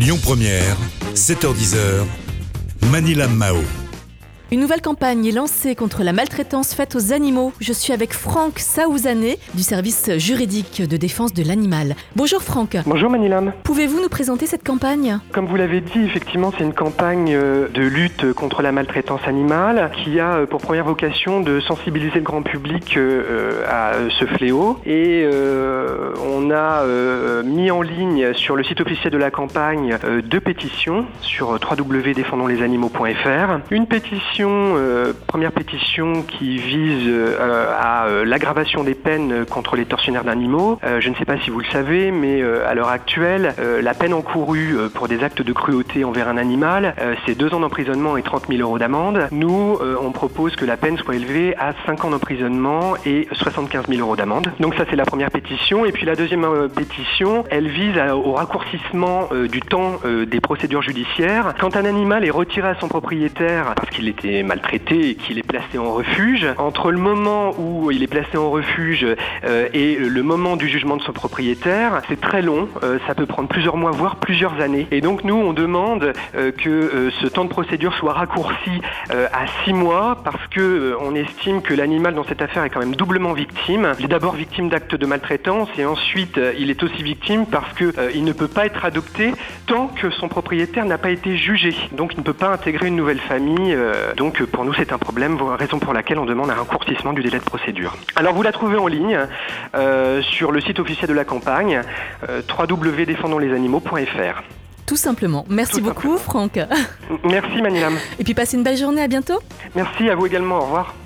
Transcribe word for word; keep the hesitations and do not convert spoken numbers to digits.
Lyon Première, sept heures dix, Manila Mao. Une nouvelle campagne est lancée contre la maltraitance faite aux animaux. Je suis avec Franck Saouzane du service juridique de défense de l'animal. Bonjour Franck. Bonjour Manilam. Pouvez-vous nous présenter cette campagne ? Comme vous l'avez dit, effectivement, c'est une campagne de lutte contre la maltraitance animale qui a pour première vocation de sensibiliser le grand public à ce fléau. Et euh, on a euh, mis en ligne sur le site officiel de la campagne euh, deux pétitions sur w w w point défendons les animaux point f r. Une pétition Euh, première pétition qui vise euh, à euh, l'aggravation des peines contre les tortionnaires d'animaux. Euh, je ne sais pas si vous le savez, mais euh, à l'heure actuelle, euh, la peine encourue euh, pour des actes de cruauté envers un animal, euh, c'est deux ans d'emprisonnement et trente mille euros d'amende. Nous, euh, on propose que la peine soit élevée à cinq ans d'emprisonnement et soixante-quinze mille euros d'amende. Donc ça, c'est la première pétition. Et puis la deuxième euh, pétition, elle vise à, au raccourcissement euh, du temps euh, des procédures judiciaires. Quand un animal est retiré à son propriétaire parce qu'il était maltraité et qu'il est placé en refuge, entre le moment où il est placé en refuge euh, et le moment du jugement de son propriétaire, c'est très long, euh, ça peut prendre plusieurs mois, voire plusieurs années. Et donc nous, on demande euh, que euh, ce temps de procédure soit raccourci euh, à six mois parce que euh, on estime que l'animal dans cette affaire est quand même doublement victime. Il est d'abord victime d'actes de maltraitance et ensuite euh, il est aussi victime parce que euh, il ne peut pas être adopté tant que son propriétaire n'a pas été jugé. Donc il ne peut pas intégrer une nouvelle famille. Euh, Donc pour nous c'est un problème, raison pour laquelle on demande un raccourcissement du délai de procédure. Alors vous la trouvez en ligne euh, sur le site officiel de la campagne euh, w w w point défendons les animaux point f r. Tout simplement. Merci Tout beaucoup simplement. Franck. Merci Manilam. Et puis passez une belle journée, à bientôt. Merci à vous également, au revoir.